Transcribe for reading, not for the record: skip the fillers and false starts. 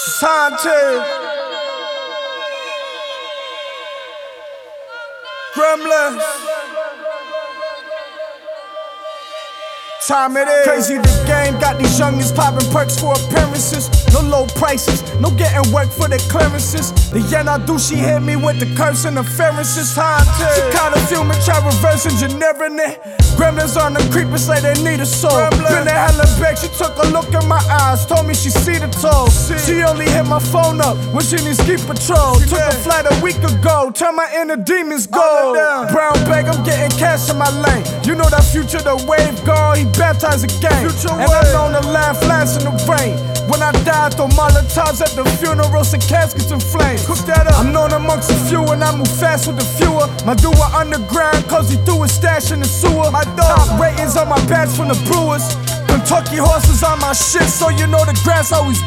Haunted. Gremlins. Time it is. Crazy the game, got these youngins popping perks for appearances. No low prices, no getting work for their clearances. The yen I do, she hit me with the curse and interferences. Haunted. She kinda fuming, try reverse engineering it. Gremlins on the creepers like they need a soul. Been a hella back, she took a look in my eyes, told me she see the toll. She only hit my phone up when she needs ski patrol. Took a flight a week ago, tell my inner demons go. Brown bag, I'm getting cash in my lane. You know that Future, the wave gone, he baptized again. And I'm known to laugh last in the rain. When I die, throw Molotovs at the funerals and caskets in flames. Cook that up. I'm known amongst the few and I move fast with the fewer. My dude underground cause he threw his stash in the sewer. My top ratings on my badge from the Brewers. Kentucky horses on my shit, so you know the grass always